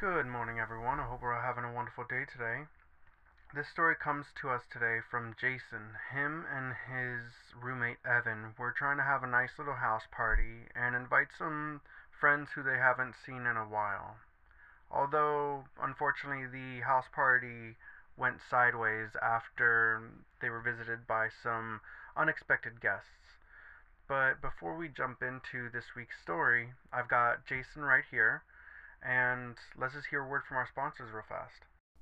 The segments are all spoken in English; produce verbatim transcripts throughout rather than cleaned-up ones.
Good morning, everyone. I hope we're all having a wonderful day today. This story comes to us today from Jason. Him and his roommate Evan were trying to have a nice little house party and invite some friends who they haven't seen in a while. Although, unfortunately, the house party went sideways after they were visited by some unexpected guests. But before we jump into this week's story, I've got Jason right here, and let's just hear a word from our sponsors real fast.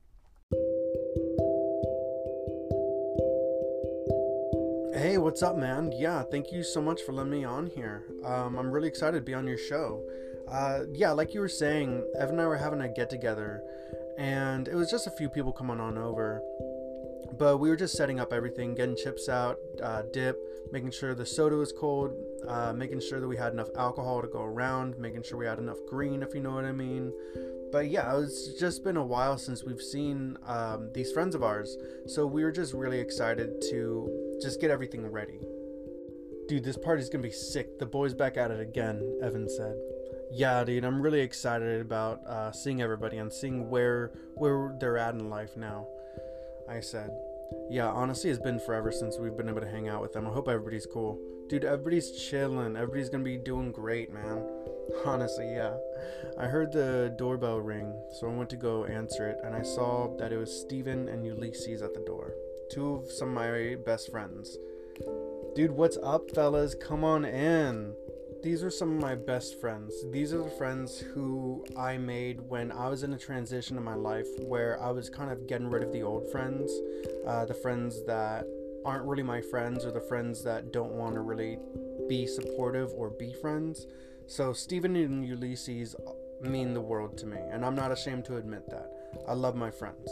Hey, what's up, man? Yeah, thank you so much for letting me on here. Um, I'm really excited to be on your show. Uh, yeah, like you were saying, Evan and I were having a get together, and it was just a few people coming on over. But we were just setting up everything, getting chips out, uh, dip, making sure the soda was cold, uh, making sure that we had enough alcohol to go around, making sure we had enough green, if you know what I mean. But yeah, it's just been a while since we've seen um, these friends of ours, so we were just really excited to just get everything ready. Dude, this party's gonna be sick. The boys back at it again, Evan said. Yeah, dude, I'm really excited about uh, seeing everybody and seeing where where they're at in life now, I said. Yeah, honestly, it's been forever since we've been able to hang out with them. I hope everybody's cool. Dude, everybody's chilling. Everybody's gonna be doing great, man. Honestly, yeah. I heard the doorbell ring, so I went to go answer it, and I saw that it was Steven and Ulysses at the door. Two of some of my best friends. Dude, what's up, fellas? Come on in. These are some of my best friends. These are the friends who I made when I was in a transition in my life where I was kind of getting rid of the old friends, uh, the friends that aren't really my friends, or the friends that don't want to really be supportive or be friends. So Steven and Ulysses mean the world to me, and I'm not ashamed to admit that. I love my friends.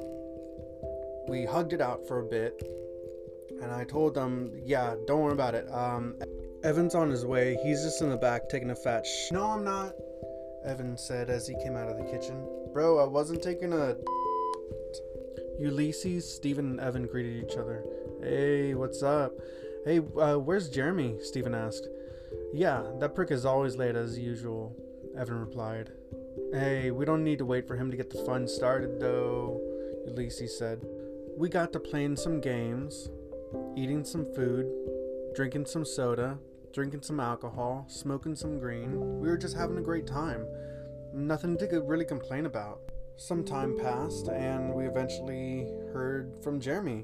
We hugged it out for a bit, and I told them, yeah, don't worry about it. Um, Evan's on his way. He's just in the back taking a fat sh- No, I'm not, Evan said as he came out of the kitchen. Bro, I wasn't taking a... Ulysses, Steven, and Evan greeted each other. Hey, what's up? Hey, uh, where's Jeremy? Steven asked. Yeah, that prick is always late as usual, Evan replied. Hey, we don't need to wait for him to get the fun started, though, Ulysses said. We got to playing some games, eating some food, drinking some soda, drinking some alcohol, smoking some green. We were just having a great time. Nothing to really complain about. Some time passed, and we eventually heard from Jeremy.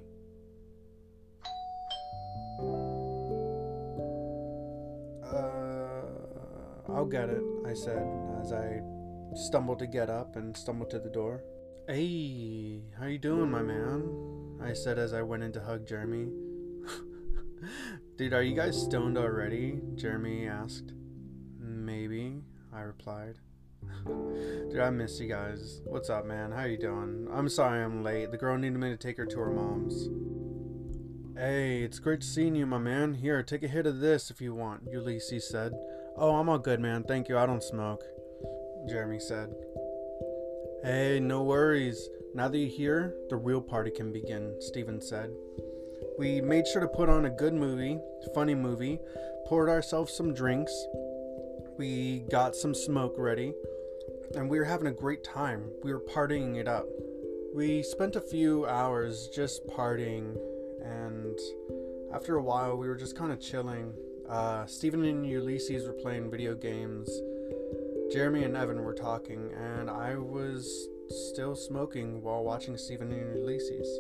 Uh, I'll get it, I said, as I stumbled to get up and stumbled to the door. Hey, how you doing, my man? I said as I went in to hug Jeremy. Dude, are you guys stoned already? Jeremy asked. Maybe, I replied. Dude, I miss you guys. What's up, man? How you doing? I'm sorry I'm late. The girl needed me to take her to her mom's. Hey, it's great seeing you, my man. Here, take a hit of this if you want, Ulysses said. Oh, I'm all good, man. Thank you. I don't smoke, Jeremy said. Hey, no worries. Now that you're here, the real party can begin, Steven said. We made sure to put on a good movie, funny movie, poured ourselves some drinks, we got some smoke ready, and we were having a great time. We were partying it up. We spent a few hours just partying, and after a while we were just kind of chilling. Uh, Steven and Ulysses were playing video games, Jeremy and Evan were talking, and I was still smoking while watching Steven and Ulysses.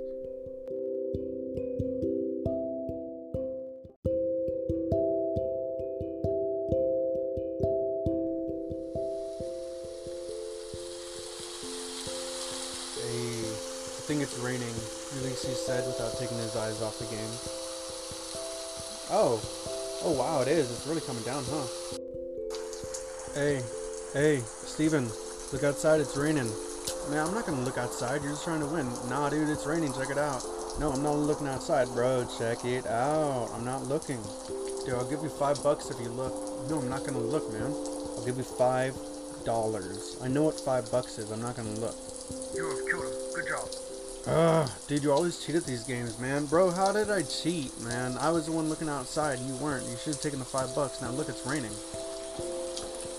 I think it's raining, Ulysses said without taking his eyes off the game. Oh, oh wow, it is. It's really coming down, huh? Hey, hey, Steven, look outside, it's raining. Man, I'm not gonna look outside, you're just trying to win. Nah, dude, it's raining, check it out. No, I'm not looking outside, bro, check it out. I'm not looking. Dude, I'll give you five bucks if you look. No, I'm not gonna look, man. I'll give you five dollars. I know what five bucks is, I'm not gonna look. You have killed him, good job. Ugh, dude, you always cheat at these games, man. Bro, how did I cheat, man? I was the one looking outside, you weren't. You should have taken the five bucks. Now look, it's raining.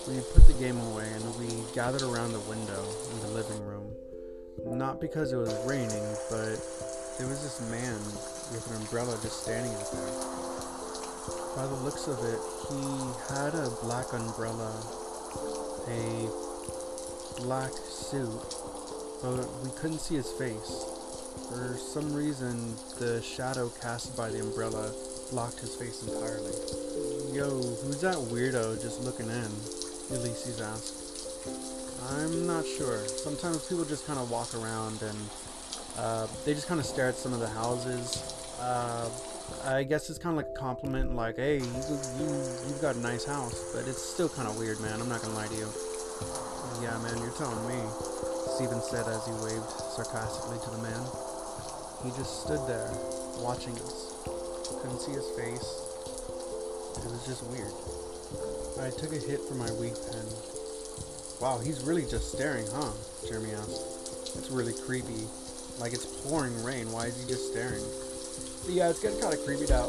We put the game away and we gathered around the window in the living room. Not because it was raining, but there was this man with an umbrella just standing out there. By the looks of it, he had a black umbrella, a black suit, but we couldn't see his face. For some reason, the shadow cast by the umbrella blocked his face entirely. Yo, who's that weirdo just looking in? Ulysses asked. I'm not sure. Sometimes people just kind of walk around and uh, they just kind of stare at some of the houses. Uh, I guess it's kind of like a compliment, like, hey, you, you, you've got a nice house, but it's still kind of weird, man. I'm not gonna lie to you. Yeah, man, you're telling me, Steven said as he waved sarcastically to the man. He just stood there, watching us. Couldn't see his face. It was just weird. I took a hit from my weed pen. Wow, he's really just staring, huh? Jeremy asked. It's really creepy. Like it's pouring rain. Why is he just staring? Yeah, it's getting kind of creeped out.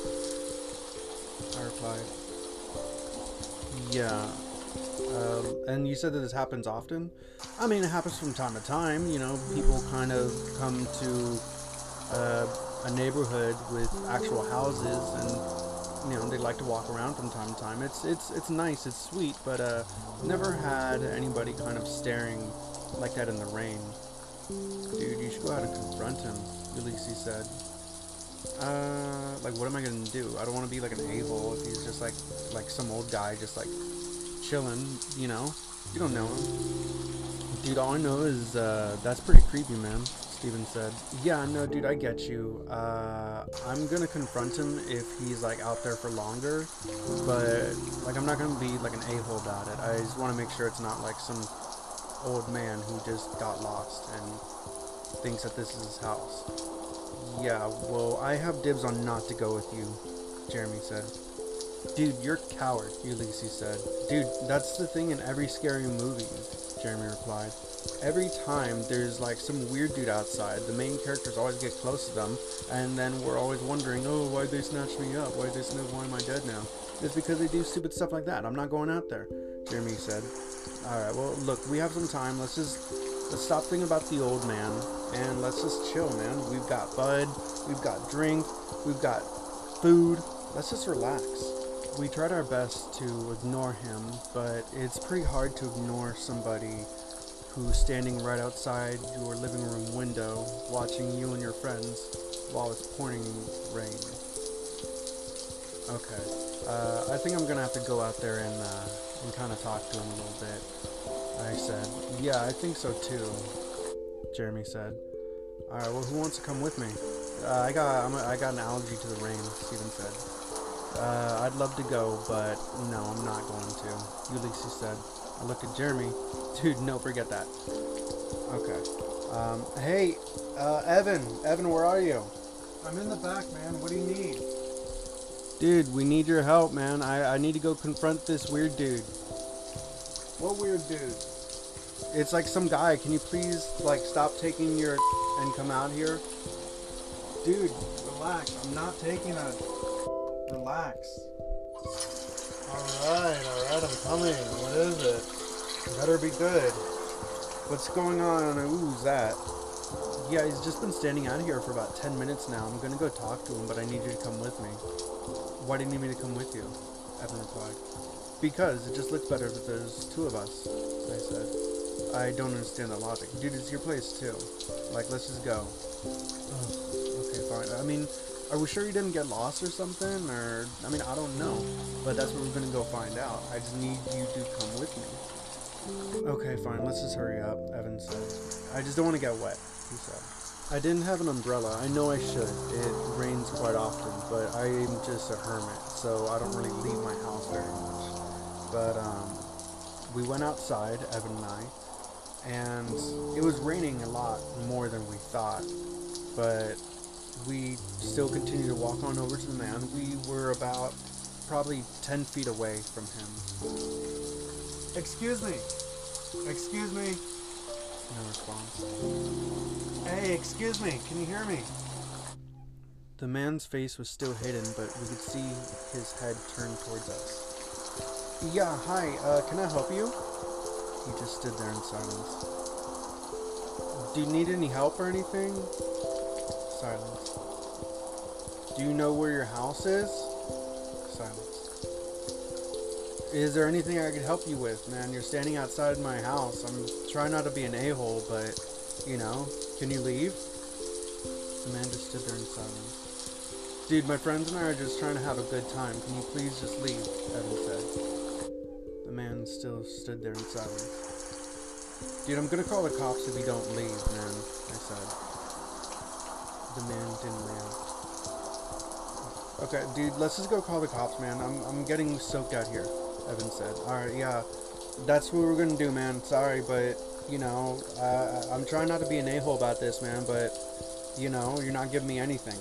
I replied. Yeah. Uh, and you said that this happens often? I mean, it happens from time to time. You know, people kind of come to uh, a neighborhood with actual houses, and you know they like to walk around from time to time. It's it's it's nice, it's sweet, but uh, never had anybody kind of staring like that in the rain. Dude, you should go out and confront him, Ulysses said. Uh, like, what am I gonna do? I don't want to be like an a-hole if he's just like like some old guy just like chilling, you know? You don't know him. Dude, all I know is uh, that's pretty creepy, man, Steven said. Yeah, no, dude, I get you. Uh, I'm gonna confront him if he's like out there for longer, but like I'm not gonna be like an a-hole about it. I just want to make sure it's not like some old man who just got lost and thinks that this is his house. Yeah, well, I have dibs on not to go with you, Jeremy said. Dude, you're a coward, Ulysses said. Dude, that's the thing in every scary movie, Jeremy replied. Every time there's like some weird dude outside, the main characters always get close to them, and then we're always wondering, oh, why'd they snatch me up? Why'd they snatch, why am I dead now? It's because they do stupid stuff like that. I'm not going out there, Jeremy said. Alright, well, look, we have some time. Let's just, let's stop thinking about the old man, and let's just chill, man. We've got bud, we've got drink, we've got food. Let's just relax. We tried our best to ignore him, but it's pretty hard to ignore somebody who's standing right outside your living room window watching you and your friends while it's pouring rain. Okay, uh, I think I'm gonna have to go out there and, uh, and kind of talk to him a little bit, I said. Yeah, I think so too, Jeremy said. Alright, well, who wants to come with me? Uh, I got I'm a, I got an allergy to the rain, Steven said. Uh, I'd love to go, but no, I'm not going to, Ulysses said. I looked at Jeremy. Dude, no, forget that. Okay. Um, hey, uh, Evan. Evan, where are you? I'm in the back, man. What do you need? Dude, we need your help, man. I, I need to go confront this weird dude. What weird dude? It's like some guy. Can you please, like, stop taking your and come out here? Dude, relax. I'm not taking a... Relax. Alright, alright, I'm coming. What is it? Better be good. What's going on? Who's that? Yeah, he's just been standing out here for about ten minutes now. I'm gonna go talk to him, but I need you to come with me. Why do you need me to come with you? Evan replied. Because it just looks better if there's two of us, I said. I don't understand the logic. Dude, it's your place too. Like, let's just go. Ugh, okay, fine. I mean, are we sure you didn't get lost or something? Or, I mean, I don't know. But that's what we're gonna go find out. I just need you to come with me. Okay, fine. Let's just hurry up, Evan said. I just don't want to get wet, he said. I didn't have an umbrella. I know I should. It rains quite often, but I am just a hermit, so I don't really leave my house very much. But, um, we went outside, Evan and I, and it was raining a lot more than we thought, but we still continued to walk on over to the man. We were about probably ten feet away from him. Excuse me. Excuse me. No response. Hey, excuse me. Can you hear me? The man's face was still hidden, but we could see his head turned towards us. Yeah, hi, uh, can I help you? He just stood there in silence. Do you need any help or anything? Silence. Do you know where your house is? Silence. Is there anything I could help you with, man? You're standing outside my house. I'm trying not to be an a-hole, but, you know, can you leave? The man just stood there in silence. Dude, my friends and I are just trying to have a good time. Can you please just leave? Evan said. The man still stood there in silence. Dude, I'm gonna call the cops if you don't leave, man, I said. The man didn't react. Okay, dude, let's just go call the cops, man. I'm, I'm getting soaked out here, Evan said. Alright, yeah, that's what we're gonna do, man. Sorry, but, you know, uh, I'm trying not to be an a-hole about this, man, but, you know, you're not giving me anything.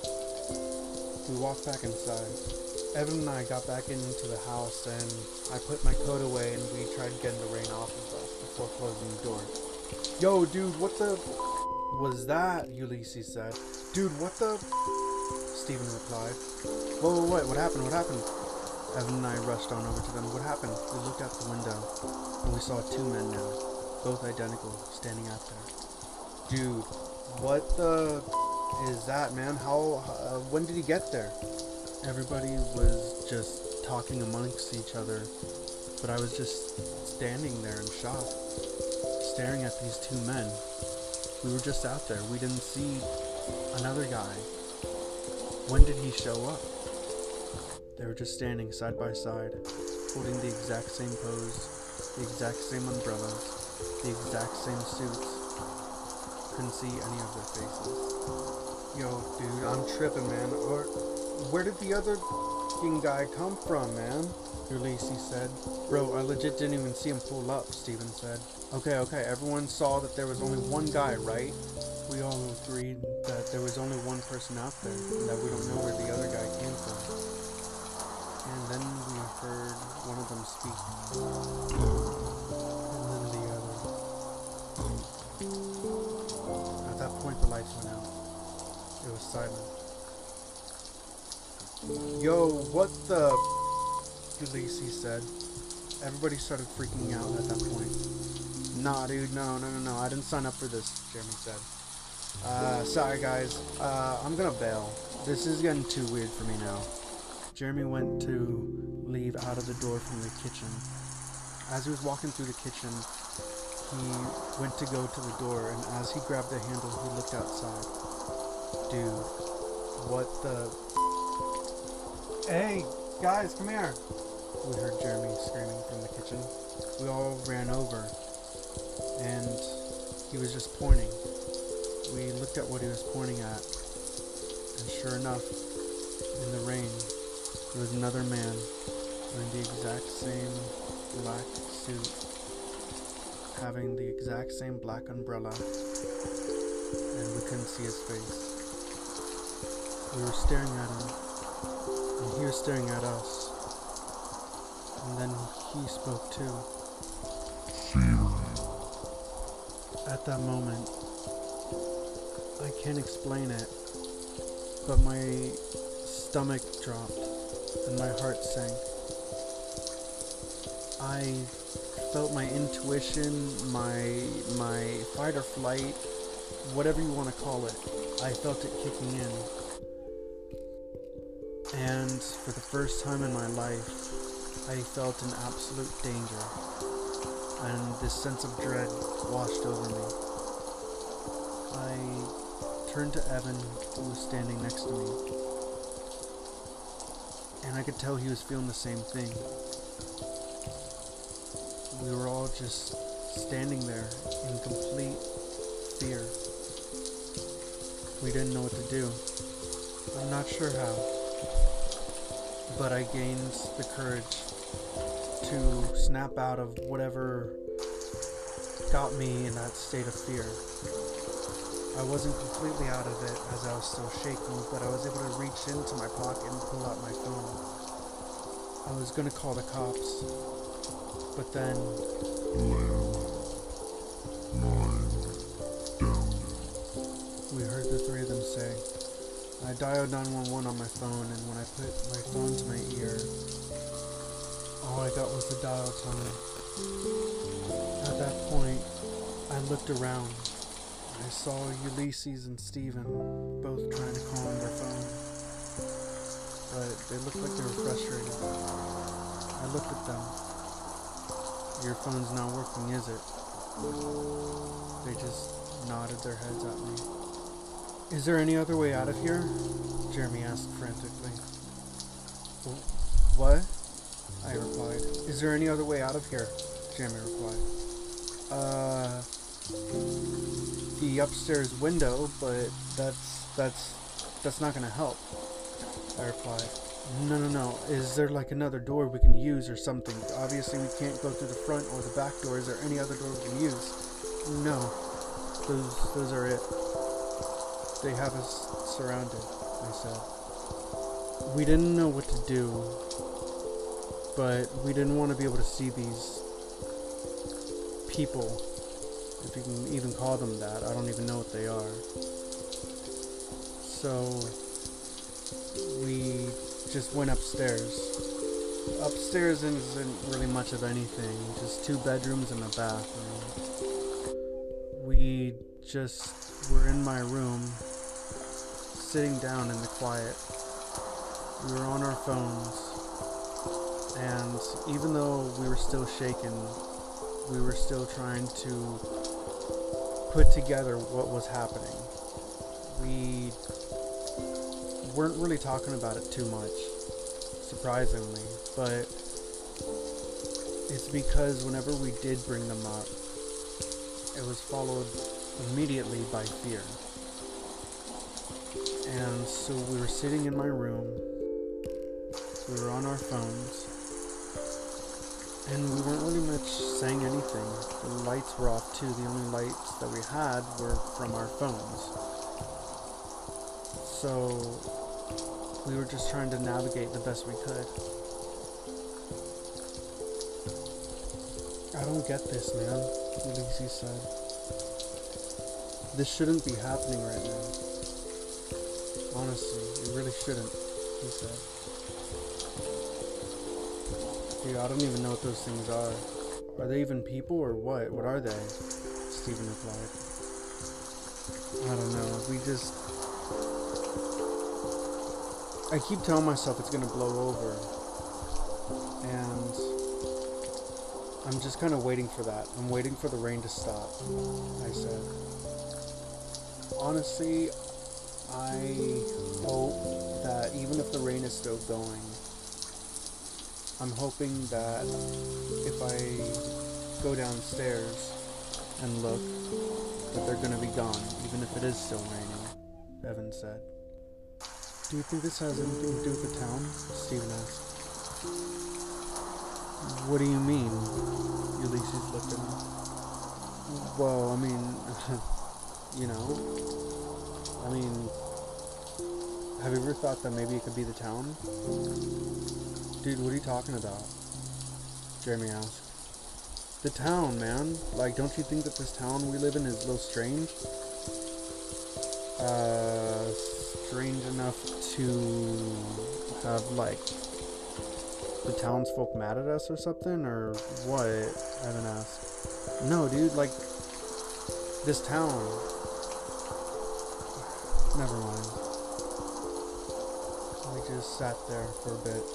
We walked back inside. Evan and I got back into the house, and I put my coat away, and we tried getting the rain off of us before closing the door. Yo, dude, what the was that? Ulysses said. Dude, what the? Stephen replied. Whoa, whoa, wait, what happened? What happened? Evan and I rushed on over to them. What happened? We looked out the window, and we saw two men now, both identical, standing out there. Dude, what the is that, man? How, uh, when did he get there? Everybody was just talking amongst each other, but I was just standing there in shock, staring at these two men. We were just out there. We didn't see another guy. When did he show up? They were just standing side by side, holding the exact same pose, the exact same umbrellas, the exact same suits. Couldn't see any of their faces. Yo, dude, I'm tripping, man. Or, where did the other f***ing guy come from, man? Ulysses said. Bro, I legit didn't even see him pull up, Stephen said. Okay, okay, everyone saw that there was only one guy, right? We all agreed that there was only one person out there, and that we don't know where the other guy came from. And then we heard one of them speak. And then the other. At that point, the lights went out. It was silent. Yo, what the? Ulysses said. Everybody started freaking out at that point. Nah, dude, no, no, no, no, I didn't sign up for this, Jeremy said. Uh, sorry guys, uh, I'm gonna bail. This is getting too weird for me now. Jeremy went to leave out of the door from the kitchen. As he was walking through the kitchen, he went to go to the door, and as he grabbed the handle, he looked outside. Dude, what the? Hey, guys, come here! We heard Jeremy screaming from the kitchen. We all ran over, and he was just pointing. We looked at what he was pointing at, and sure enough, in the rain, there was another man wearing the exact same black suit, having the exact same black umbrella, and we couldn't see his face. We were staring at him, and he was staring at us, and then he spoke too. At that moment, I can't explain it, but my stomach dropped and my heart sank. I felt my intuition, my my fight or flight, whatever you want to call it, I felt it kicking in. And for the first time in my life, I felt in absolute danger, and this sense of dread washed over me. I turned to Evan, who was standing next to me, and I could tell he was feeling the same thing. We were all just standing there in complete fear. We didn't know what to do. I'm not sure how, but I gained the courage to snap out of whatever got me in that state of fear. I wasn't completely out of it as I was still shaking, but I was able to reach into my pocket and pull out my phone. I was gonna call the cops, but then we heard the three of them say. I dialed nine one one on my phone, and when I put my phone to my ear, all I got was the dial tone. At that point, I looked around. I saw Ulysses and Steven both trying to call on their phone, but they looked like they were frustrated. I looked at them. Your phone's not working, is it? They just nodded their heads at me. Is there any other way out of here? Jeremy asked frantically. What? I replied. Is there any other way out of here? Jeremy replied. Uh, the upstairs window, but that's, that's, that's not gonna help. I replied. No, no, no. Is there like another door we can use or something? Obviously we can't go through the front or the back door. Is there any other door we can use? No. Those, those are it. They have us surrounded, I said. We didn't know what to do, but we didn't want to be able to see these people, if you can even call them that. I don't even know what they are. So we just went upstairs. Upstairs isn't really much of anything, just two bedrooms and a bathroom. We just were in my room, sitting down in the quiet. We were on our phones, and even though we were still shaken, we were still trying to put together what was happening. We weren't really talking about it too much, surprisingly, but it's because whenever we did bring them up, it was followed immediately by fear. And so we were sitting in my room, we were on our phones, and we weren't really much saying anything. The lights were off too. The only lights that we had were from our phones. So we were just trying to navigate the best we could. I don't get this, man, Ulysses said. This shouldn't be happening right now. Honestly, it really shouldn't, he said. Dude, I don't even know what those things are. Are they even people or what? What are they? Steven replied. I don't know. We just... I keep telling myself it's gonna blow over. And I'm just kind of waiting for that. I'm waiting for the rain to stop, I said. Honestly, I hope that even if the rain is still going, I'm hoping that if I go downstairs and look, that they're gonna be gone, even if it is still raining, Evan said. Do you think this has anything to do with the town? Steven asked. What do you mean? Ulysses looked at me. Well, I mean, you know, I mean, have you ever thought that maybe it could be the town? Dude, what are you talking about? Jeremy asked. The town, man. Like, don't you think that this town we live in is a little strange? Uh, strange enough to have, like, the townsfolk mad at us or something? Or what? Evan asked. No, dude, like, this town. Never mind. We just sat there for a bit.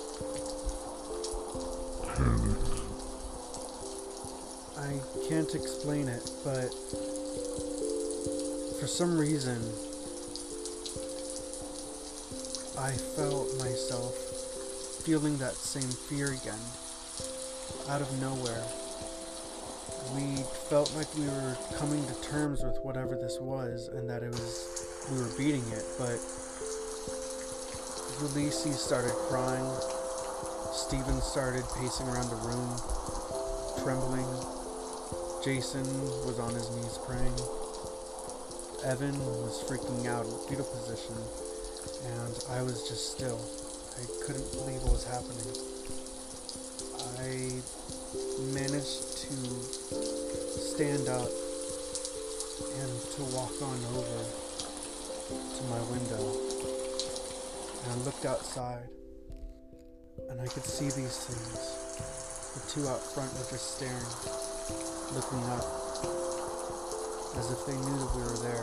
I can't explain it, but for some reason, I felt myself feeling that same fear again, out of nowhere. We felt like we were coming to terms with whatever this was, and that it was, we were beating it, but Ulysses started crying. Steven started pacing around the room, trembling. Jason was on his knees praying. Evan was freaking out in fetal position, and I was just still. I couldn't believe what was happening. I managed to stand up and to walk on over to my window, and I looked outside, and I could see these things The two out front were just staring, looking up, as if they knew that we were there.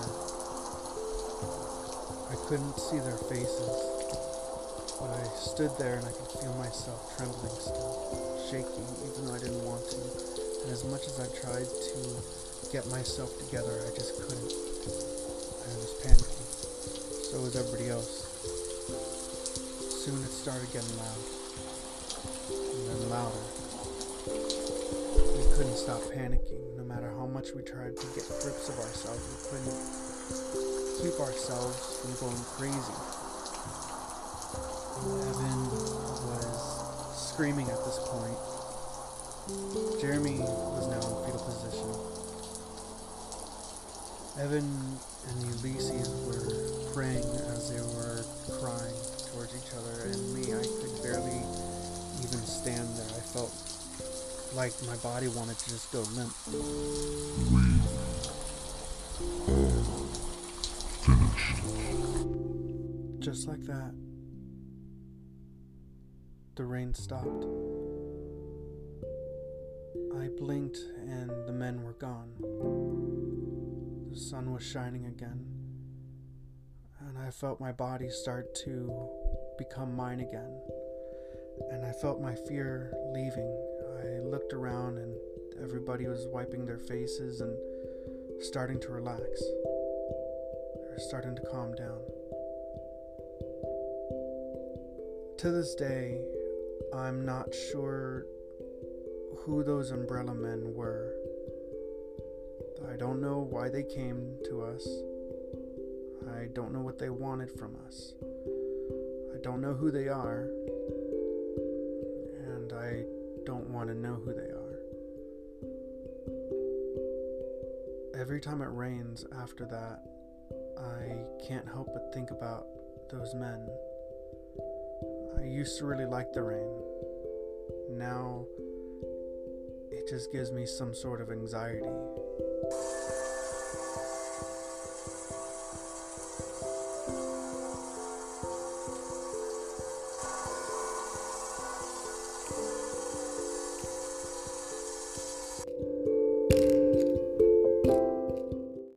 I couldn't see their faces, but I stood there and I could feel myself trembling still, shaking even though I didn't want to. And as much as I tried to get myself together, I just couldn't. I was panicking. So was everybody else. Soon it started getting loud, and then louder. We couldn't stop panicking. No matter how much we tried to get grips of ourselves, we couldn't keep ourselves from going crazy. Evan was screaming at this point. Jeremy was now in fetal position. Evan and Ulysses were praying as they were crying towards each other, and me, I could barely even stand there. I felt like my body wanted to just go limp. Just like that, the rain stopped. I blinked and the men were gone. The sun was shining again, and I felt my body start to become mine again, and I felt my fear leaving. I looked around and everybody was wiping their faces and starting to relax. They were starting to calm down. To this day, I'm not sure who those umbrella men were. I don't know why they came to us. I don't know what they wanted from us. I don't know who they are, and I don't want to know who they are. Every time it rains after that, I can't help but think about those men. I used to really like the rain. Now, it just gives me some sort of anxiety.